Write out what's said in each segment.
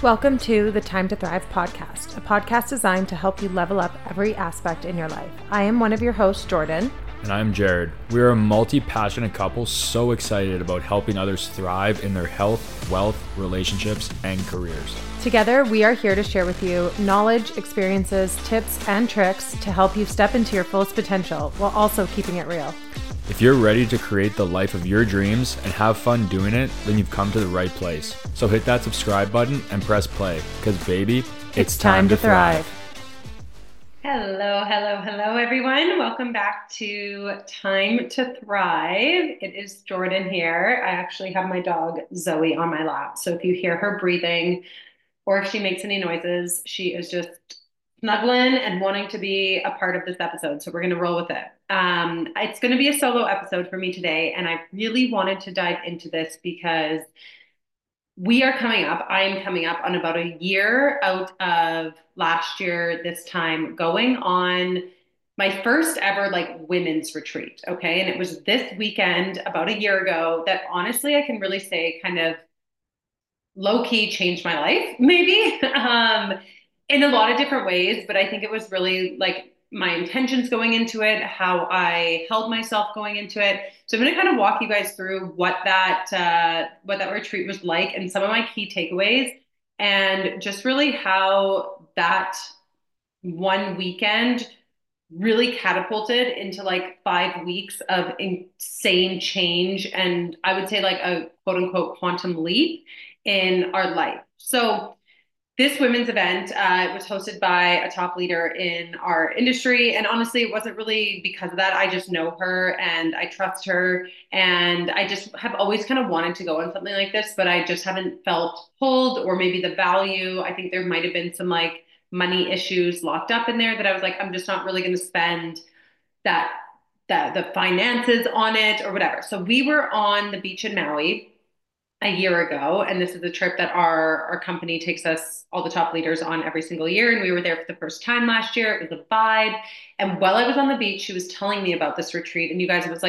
Welcome to the Time to Thrive podcast, a podcast designed to help you level up every aspect in your life. I am one of your hosts, Jordan. And I'm Jared. We are a multi-passionate couple so excited about helping others thrive in their health, wealth, relationships, and careers. Together, we are here to share with you knowledge, experiences, tips, and tricks to help you step into your fullest potential while also keeping it real. If you're ready to create the life of your dreams and have fun doing it, then you've come to the right place. So hit that subscribe button and press play, because baby, it's time to thrive. Hello, everyone. Welcome back to Time to Thrive. It is Jordan here. I actually have my dog Zoe on my lap. So if you hear her breathing or if she makes any noises, she is just snuggling and wanting to be a part of this episode. So we're going to roll with it. It's going to be a solo episode for me today. And I really wanted to dive into this because I am coming up on about a year out of last year, this time going on my first ever women's retreat. Okay. And it was this weekend about a year ago that honestly, I can really say kind of low key changed my life, maybe, in a lot of different ways. But I think it was really my intentions going into it, how I held myself going into it. So I'm going to kind of walk you guys through what that retreat was like and some of my key takeaways, and just really how that one weekend really catapulted into 5 weeks of insane change. And I would say a quote unquote quantum leap in our life. So this women's event was hosted by a top leader in our industry. And honestly, it wasn't really because of that. I just know her and I trust her. And I just have always kind of wanted to go on something like this, but I just haven't felt pulled, or maybe the value. I think there might have been some money issues locked up in there that I was I'm just not really going to spend the finances on it or whatever. So we were on the beach in Maui a year ago. And this is a trip that our company takes us, all the top leaders, on every single year. And we were there for the first time last year. It was a vibe. And while I was on the beach, she was telling me about this retreat. And you guys, it was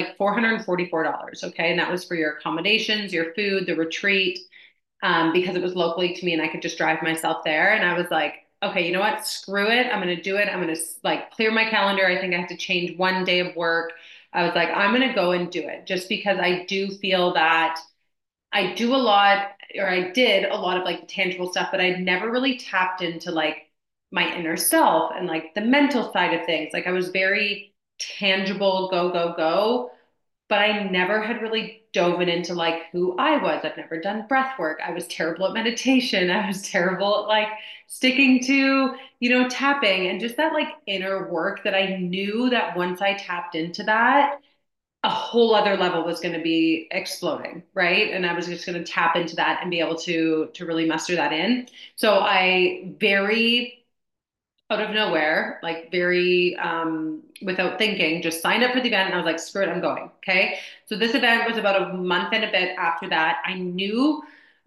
$444. Okay. And that was for your accommodations, your food, the retreat, because it was locally to me and I could just drive myself there. And I was like, okay, you know what? Screw it. I'm going to do it. I'm going to clear my calendar. I think I have to change one day of work. I was like, I'm going to go and do it, just because I do feel that I do a lot, or I did a lot of the tangible stuff, but I'd never really tapped into my inner self and the mental side of things. I was very tangible, go, go, go, but I never had really dove into who I was. I've never done breath work. I was terrible at meditation. I was terrible at sticking to, tapping, and just that inner work that I knew that once I tapped into that, a whole other level was going to be exploding, right? And I was just going to tap into that and be able to really muster that in. So I very out of nowhere, very without thinking, just signed up for the event, and I was like, screw it, I'm going. Okay. So this event was about a month and a bit after that. I knew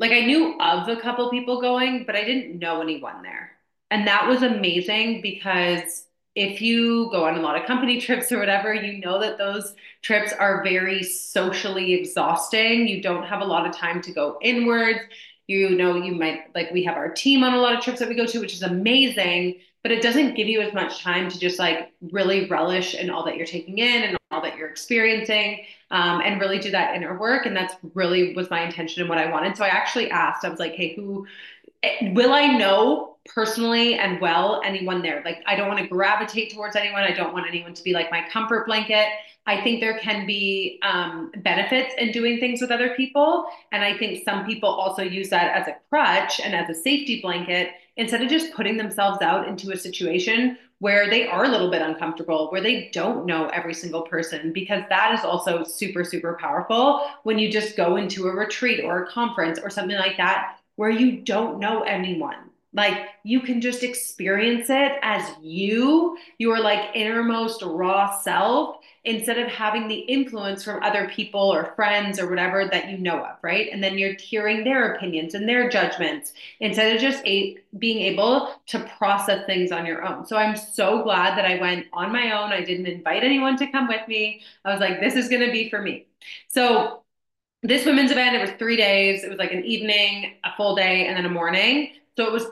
of a couple people going, but I didn't know anyone there. And that was amazing, because if you go on a lot of company trips or whatever, you know that those trips are very socially exhausting. You don't have a lot of time to go inwards. You might, we have our team on a lot of trips that we go to, which is amazing, but it doesn't give you as much time to just really relish in all that you're taking in and all that you're experiencing, and really do that inner work. And that's really was my intention and what I wanted. So I actually asked, I was like, hey, will I know personally and anyone there? I don't want to gravitate towards anyone. I don't want anyone to be my comfort blanket. I think there can be benefits in doing things with other people. And I think some people also use that as a crutch and as a safety blanket, instead of just putting themselves out into a situation where they are a little bit uncomfortable, where they don't know every single person, because that is also super, super powerful when you just go into a retreat or a conference or something like that, where you don't know anyone. You can just experience it as your innermost raw self, instead of having the influence from other people or friends or whatever that you know of, right? And then you're hearing their opinions and their judgments, instead of just being able to process things on your own. So I'm so glad that I went on my own. I didn't invite anyone to come with me. I was like, this is going to be for me. So this women's event, it was 3 days. It was an evening, a full day, and then a morning. So it was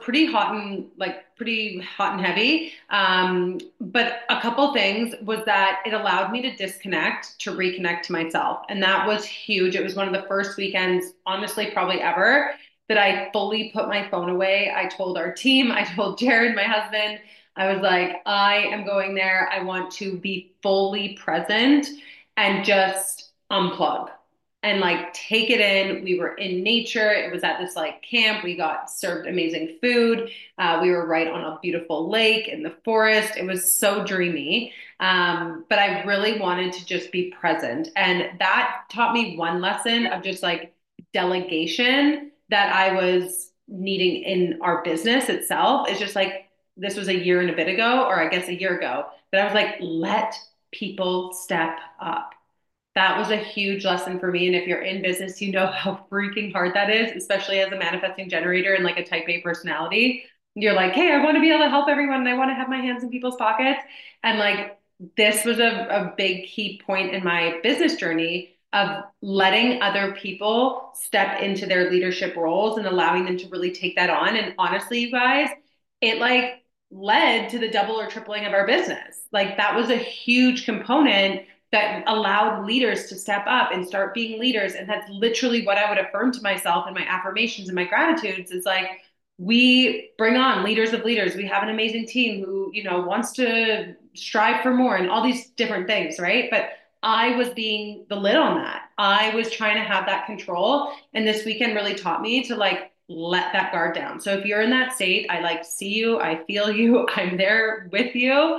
pretty hot and heavy. But a couple things was that it allowed me to disconnect, to reconnect to myself. And that was huge. It was one of the first weekends, honestly, probably ever, that I fully put my phone away. I told our team, I told Jared, my husband, I was like, I am going there. I want to be fully present and just unplug and like take it in. We were in nature. It was at this like camp. We got served amazing food. We were right on a beautiful lake in the forest. It was so dreamy. But I really wanted to just be present. And that taught me one lesson of just like delegation that I was needing in our business itself. It's just like, this was a year and a bit ago, or I guess a year ago, that I was like, let people step up. That was a huge lesson for me. And if you're in business, you know how freaking hard that is, especially as a manifesting generator and like a type A personality. You're like, hey, I want to be able to help everyone and I want to have my hands in people's pockets. And like, this was a big key point in my business journey of letting other people step into their leadership roles and allowing them to really take that on. And honestly, you guys, it like led to the double or tripling of our business. Like that was a huge component that allowed leaders to step up and start being leaders. And that's literally what I would affirm to myself in my affirmations and my gratitudes is like, we bring on leaders of leaders. We have an amazing team who, wants to strive for more and all these different things, right? But I was being the lid on that. I was trying to have that control. And this weekend really taught me to like let that guard down. So if you're in that state, I like see you, I feel you, I'm there with you.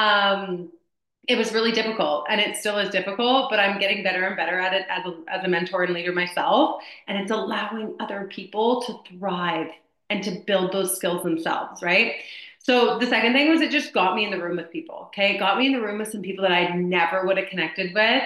It was really difficult and it still is difficult, but I'm getting better and better at it as a mentor and leader myself. And it's allowing other people to thrive and to build those skills themselves, right? So the second thing was it just got me in the room with people. Okay. It got me in the room with some people that I never would have connected with,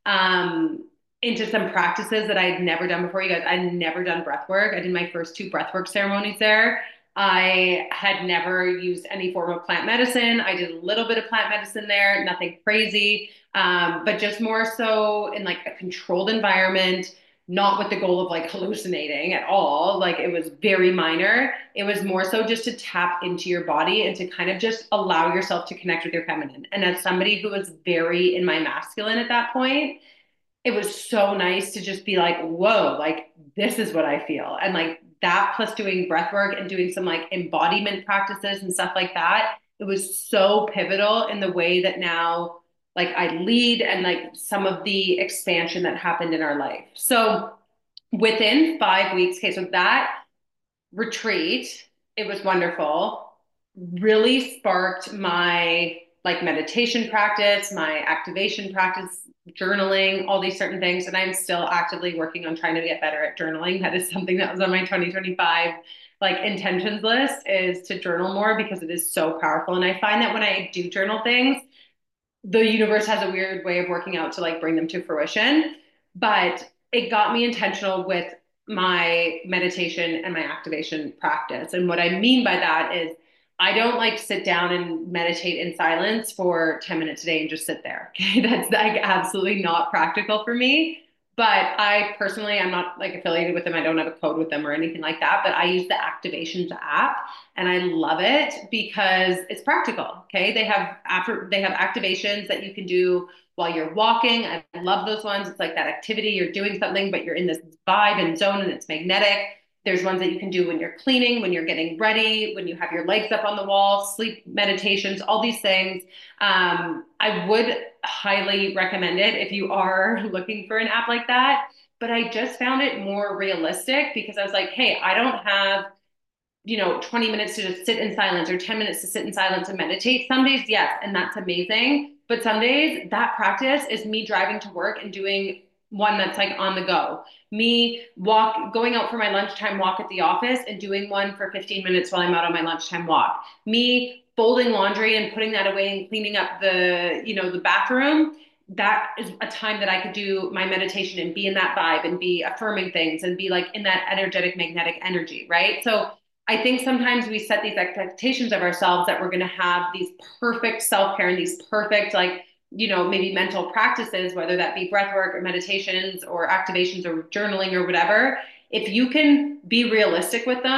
into some practices that I had never done before. You guys, I'd never done breath work. I did my first two breath work ceremonies there. I had never used any form of plant medicine. I did a little bit of plant medicine there, nothing crazy, but just more so in like a controlled environment, not with the goal of like hallucinating at all. Like it was very minor. It was more so just to tap into your body and to kind of just allow yourself to connect with your feminine. And as somebody who was very in my masculine at that point, it was so nice to just be like, whoa, like this is what I feel. And like that plus doing breath work and doing some like embodiment practices and stuff like that, it was so pivotal in the way that now like I lead and like some of the expansion that happened in our life. So within 5 weeks, okay, so that retreat, it was wonderful, really sparked my like meditation practice, my activation practice, journaling, all these certain things. And I'm still actively working on trying to get better at journaling. That is something that was on my 2025 like intentions list is to journal more because it is so powerful. And I find that when I do journal things, the universe has a weird way of working out to like bring them to fruition. But it got me intentional with my meditation and my activation practice. And what I mean by that is I don't like sit down and meditate in silence for 10 minutes a day and just sit there. Okay. That's like absolutely not practical for me. But I personally, I'm not like affiliated with them. I don't have a code with them or anything like that. But I use the Activations app and I love it because it's practical. Okay. They have activations that you can do while you're walking. I love those ones. It's like that activity, you're doing something, but you're in this vibe and zone and it's magnetic. There's ones that you can do when you're cleaning, when you're getting ready, when you have your legs up on the wall, sleep meditations, all these things. I would highly recommend it if you are looking for an app like that. But I just found it more realistic because I was like, hey, I don't have 20 minutes to just sit in silence or 10 minutes to sit in silence and meditate. Some days, yes, and that's amazing. But some days that practice is me driving to work and doing one that's like on the go. Going out for my lunchtime walk at the office and doing one for 15 minutes while I'm out on my lunchtime walk. Me folding laundry and putting that away and cleaning up the bathroom. That is a time that I could do my meditation and be in that vibe and be affirming things and be like in that energetic, magnetic energy, right? So I think sometimes we set these expectations of ourselves that we're going to have these perfect self-care and these perfect, like, maybe mental practices, whether that be breath work or meditations or activations or journaling or whatever. If you can be realistic with them,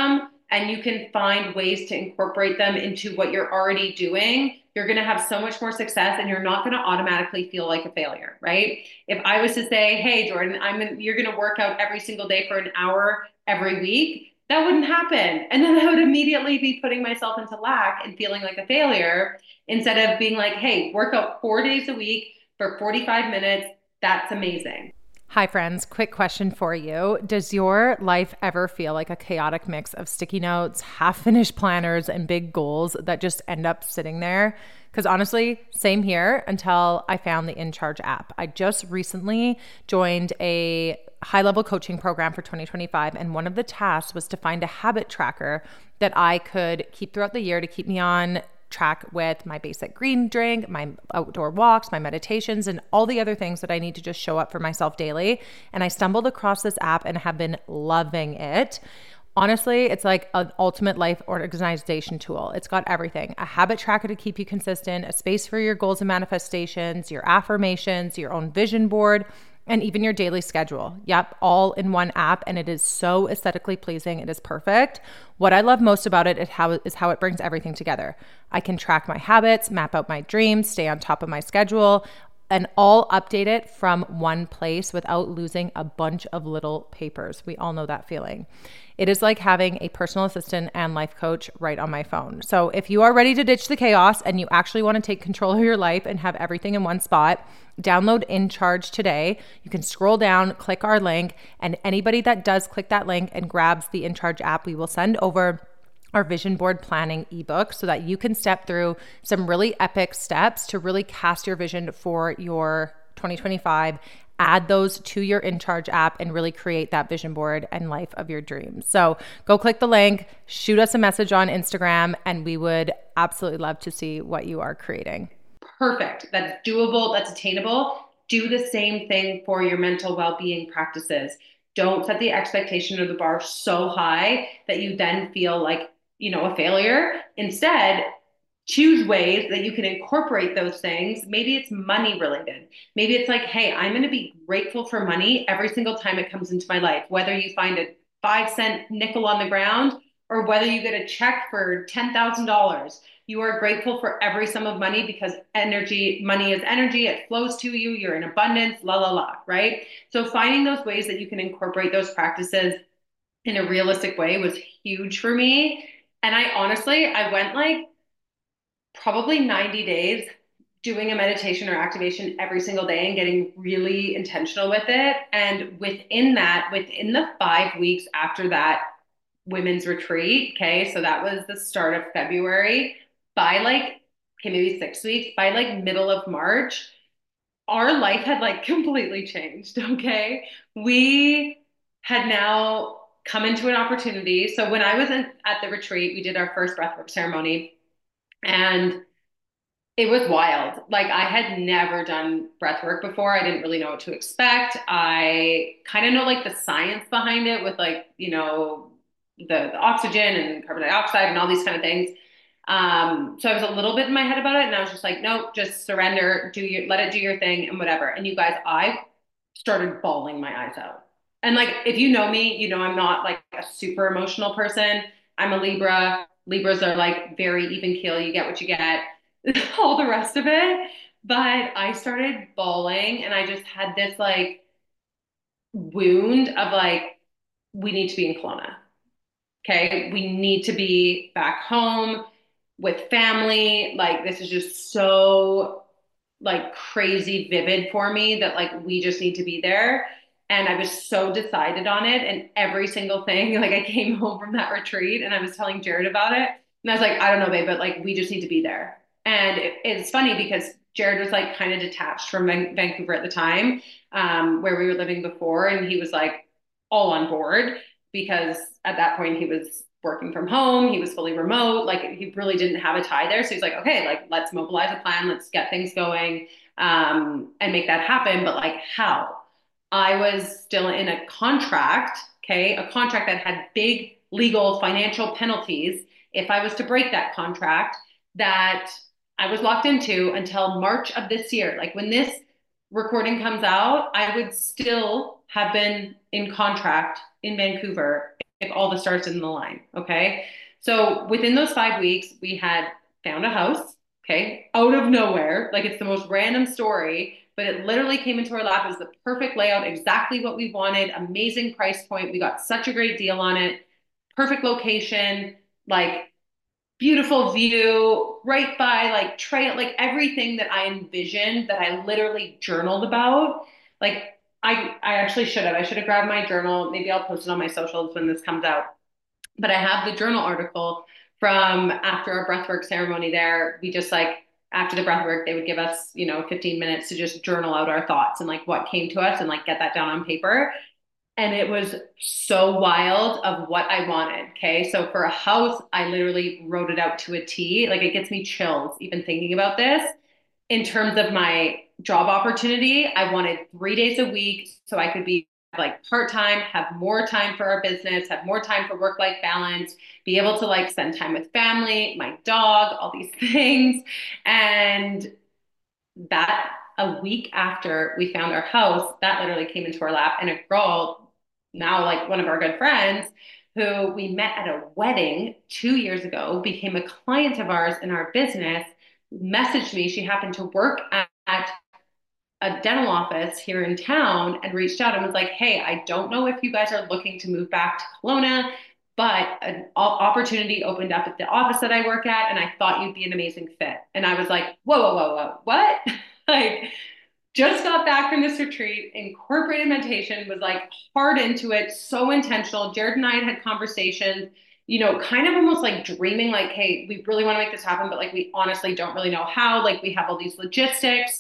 and you can find ways to incorporate them into what you're already doing, you're going to have so much more success and you're not going to automatically feel like a failure, right? If I was to say, "Hey, Jordan, you're going to work out every single day for an hour every week," that wouldn't happen. And then I would immediately be putting myself into lack and feeling like a failure instead of being like, "Hey, work out 4 days a week for 45 minutes. That's amazing." Hi, friends. Quick question for you. Does your life ever feel like a chaotic mix of sticky notes, half finished planners, and big goals that just end up sitting there? Because honestly, same here until I found the InCharge app. I just recently joined a high level coaching program for 2025. And one of the tasks was to find a habit tracker that I could keep throughout the year to keep me on track with my basic green drink, my outdoor walks, my meditations, and all the other things that I need to just show up for myself daily. And I stumbled across this app and have been loving it. Honestly, it's like an ultimate life organization tool. It's got everything: a habit tracker to keep you consistent, a space for your goals and manifestations, your affirmations, your own vision board, and even your daily schedule. Yep, all in one app, and it is so aesthetically pleasing. It is perfect. What I love most about it is how it brings everything together. I can track my habits, map out my dreams, stay on top of my schedule, and all update it from one place without losing a bunch of little papers. We all know that feeling. It is like having a personal assistant and life coach right on my phone. So if you are ready to ditch the chaos and you actually want to take control of your life and have everything in one spot, download InCharge today. You can scroll down, click our link, and anybody that does click that link and grabs the InCharge app, we will send over our vision board planning ebook so that you can step through some really epic steps to really cast your vision for your 2025, add those to your InCharge app, and really create that vision board and life of your dreams. So go click the link, shoot us a message on Instagram, and we would absolutely love to see what you are creating. Perfect. That's doable. That's attainable. Do the same thing for your mental well-being practices. Don't set the expectation or the bar so high that you then feel like, a failure. Instead, choose ways that you can incorporate those things. Maybe it's money related. Maybe it's like, "Hey, I'm going to be grateful for money every single time it comes into my life," whether you find a 5 cent nickel on the ground or whether you get a check for $10,000. You are grateful for every sum of money because money is energy. It flows to you. You're in abundance, la, la, la, right? So finding those ways that you can incorporate those practices in a realistic way was huge for me. And I went like probably 90 days doing a meditation or activation every single day and getting really intentional with it. And within the 5 weeks after that women's retreat, okay, so that was the start of February, by like, okay, maybe 6 weeks, by like middle of March, our life had like completely changed, okay? We had now come into an opportunity. So when I was at the retreat, we did our first breathwork ceremony. And it was wild. Like I had never done breath work before. I didn't really know what to expect. I kind of know like the science behind it with like, the oxygen and carbon dioxide and all these kind of things. So I was a little bit in my head about it and I was just like, nope, just surrender, let it do your thing and whatever. And you guys, I started bawling my eyes out. And like, if you know me, I'm not like a super emotional person. I'm a Libra. Libras are like very even keel. You get what you get, all the rest of it. But I started bawling and I just had this like wound of like, we need to be in Kelowna. Okay. We need to be back home with family. Like, this is just so like crazy vivid for me that like we just need to be there. And I was so decided on it. And every single thing, like I came home from that retreat and I was telling Jared about it. And I was like, I don't know, babe, but like we just need to be there. And it's funny because Jared was like kind of detached from Vancouver at the time, where we were living before. And he was like all on board because at that point he was working from home. He was fully remote. Like he really didn't have a tie there. So he's like, okay, like let's mobilize a plan. Let's get things going, and make that happen. But like how? I was still in a contract, okay, a contract that had big legal financial penalties if I was to break that contract that I was locked into until March of this year. Like when this recording comes out, I would still have been in contract in Vancouver if all the stars didn't align. Okay. So within those 5 weeks, we had found a house, okay, out of nowhere. Like it's the most random story, but it literally came into our lap. It was the perfect layout, exactly what we wanted, amazing price point. We got such a great deal on it, perfect location, like beautiful view, right by like trail, like everything that I envisioned that I literally journaled about. Like I actually should have. I should have grabbed my journal. Maybe I'll post it on my socials when this comes out. But I have the journal article from after our breathwork ceremony there. We just like after the breathwork, they would give us, 15 minutes to just journal out our thoughts and like what came to us and like get that down on paper. And it was so wild of what I wanted. Okay. So for a house, I literally wrote it out to a T. Like it gets me chills even thinking about this. In terms of my job opportunity, I wanted 3 days a week so I could be like part-time, have more time for our business, have more time for work-life balance, be able to like spend time with family, my dog, all these things. And that a week after we found our house, that literally came into our lap. And a girl, now like one of our good friends, who we met at a wedding 2 years ago, became a client of ours in our business, messaged me. She happened to work at a dental office here in town and reached out and was like, hey, I don't know if you guys are looking to move back to Kelowna, but an opportunity opened up at the office that I work at, and I thought you'd be an amazing fit. And I was like, whoa, whoa, whoa, whoa, what? Like, just got back from this retreat, incorporated meditation, was like hard into it, so intentional. Jared and I had conversations, kind of almost like dreaming, like, hey, we really want to make this happen, but like, we honestly don't really know how. Like, we have all these logistics.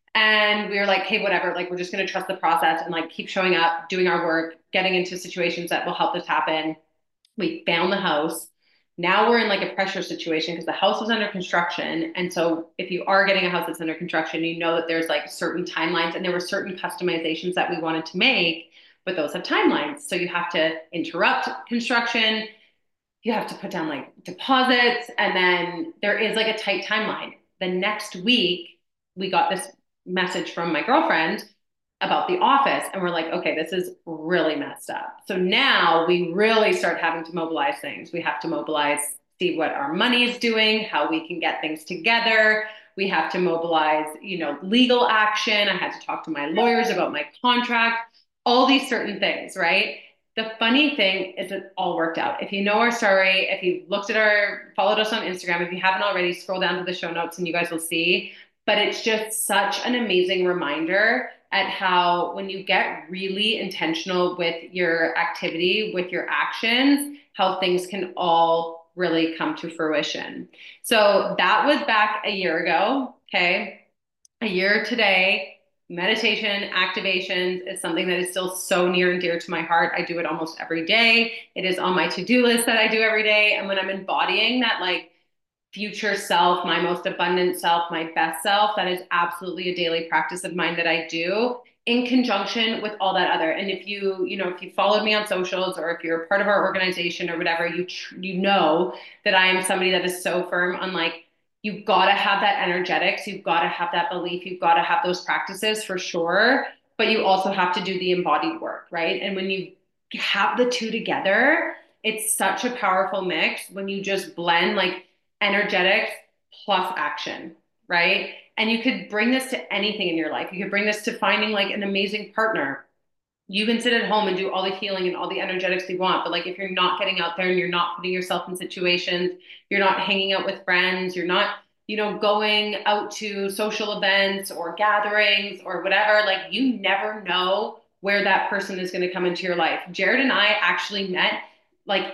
And we were like, hey, whatever, like, we're just going to trust the process and like keep showing up, doing our work, getting into situations that will help this happen. We found the house. Now we're in like a pressure situation because the house was under construction. And so if you are getting a house that's under construction, you know that there's like certain timelines and there were certain customizations that we wanted to make, but those have timelines. So you have to interrupt construction. You have to put down like deposits. And then there is like a tight timeline. The next week, we got this message from my girlfriend about the office. And we're like, okay, this is really messed up. So now we really start having to mobilize things. We have to mobilize, see what our money is doing, how we can get things together. We have to mobilize, legal action. I had to talk to my lawyers about my contract, all these certain things, right? The funny thing is it all worked out. If you know our story, if you've followed us on Instagram, if you haven't already, scroll down to the show notes and you guys will see. But it's just such an amazing reminder at how when you get really intentional with your activity, with your actions, how things can all really come to fruition. So that was back a year ago. Okay. A year today, meditation, activations is something that is still so near and dear to my heart. I do it almost every day. It is on my to-do list that I do every day. And when I'm embodying that, like, future self, my most abundant self, my best self, that is absolutely a daily practice of mine that I do in conjunction with all that other. And if you followed me on socials or if you're a part of our organization or whatever, you know that I am somebody that is so firm on like, you've got to have that energetics, you've got to have that belief, you've got to have those practices for sure, but you also have to do the embodied work, right? And when you have the two together, it's such a powerful mix when you just blend like energetics plus action, right? And you could bring this to anything in your life. You could bring this to finding like an amazing partner. You can sit at home and do all the healing and all the energetics you want. But like if you're not getting out there and you're not putting yourself in situations, you're not hanging out with friends, you're not, going out to social events or gatherings or whatever, like you never know where that person is going to come into your life. Jared and I actually met like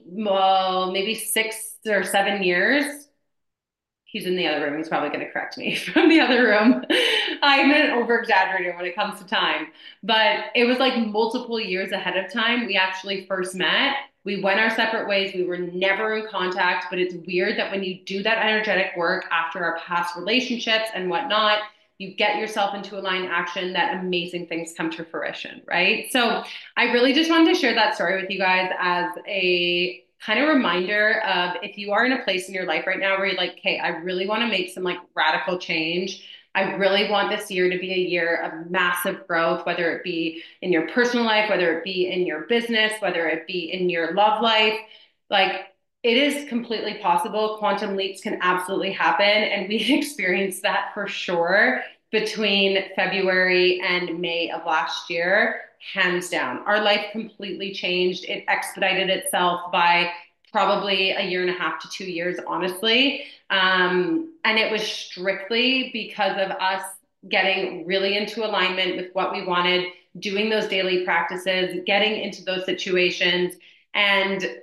well, maybe 6 or 7 years. He's in the other room. He's probably going to correct me from the other room. I'm an over exaggerator when it comes to time, but it was like multiple years ahead of time. We actually first met. We went our separate ways. We were never in contact, but it's weird that when you do that energetic work after our past relationships and whatnot, you get yourself into aligned action, that amazing things come to fruition, right? So I really just wanted to share that story with you guys as a kind of reminder of if you are in a place in your life right now where you're like, okay, I really want to make some like radical change. I really want this year to be a year of massive growth, whether it be in your personal life, whether it be in your business, whether it be in your love life. Like, it is completely possible. Quantum leaps can absolutely happen. And we experienced that for sure between February and May of last year, hands down. Our life completely changed. It expedited itself by probably a year and a half to 2 years, honestly. And it was strictly because of us getting really into alignment with what we wanted, doing those daily practices, getting into those situations, and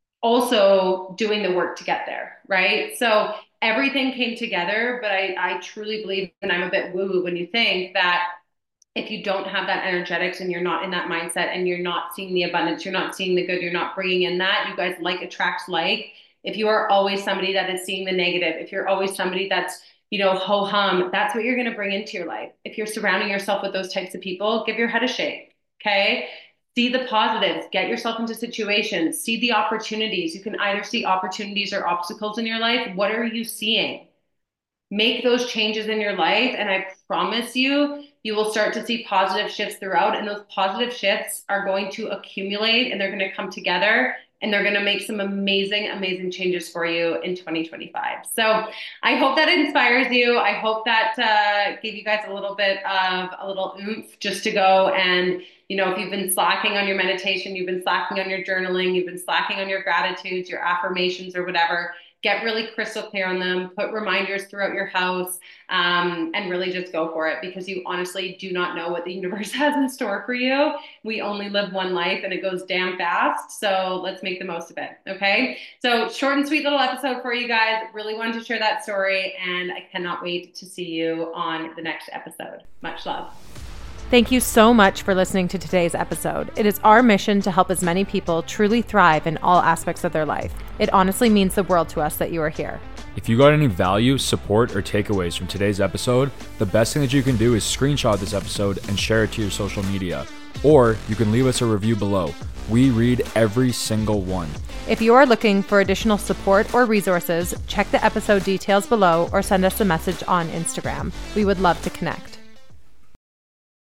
also doing the work to get there, right? So everything came together, but I truly believe, and I'm a bit woo-woo when you think that if you don't have that energetics and you're not in that mindset and you're not seeing the abundance, you're not seeing the good, you're not bringing in that, you guys, like attracts like. If you are always somebody that is seeing the negative, if you're always somebody that's, ho hum, that's what you're going to bring into your life. If you're surrounding yourself with those types of people, give your head a shake. Okay. See the positives, get yourself into situations, see the opportunities. You can either see opportunities or obstacles in your life. What are you seeing? Make those changes in your life, and I promise you, you will start to see positive shifts throughout, and those positive shifts are going to accumulate, and they're going to come together, and they're going to make some amazing, amazing changes for you in 2025. So I hope that inspires you. I hope that gave you guys a little bit of a little oomph just to go and, if you've been slacking on your meditation, you've been slacking on your journaling, you've been slacking on your gratitudes, your affirmations or whatever, get really crystal clear on them, put reminders throughout your house, and really just go for it, because you honestly do not know what the universe has in store for you. We only live one life and it goes damn fast. So let's make the most of it. Okay. So short and sweet little episode for you guys. Really wanted to share that story, and I cannot wait to see you on the next episode. Much love. Thank you so much for listening to today's episode. It is our mission to help as many people truly thrive in all aspects of their life. It honestly means the world to us that you are here. If you got any value, support, or takeaways from today's episode, the best thing that you can do is screenshot this episode and share it to your social media. Or you can leave us a review below. We read every single one. If you are looking for additional support or resources, check the episode details below or send us a message on Instagram. We would love to connect.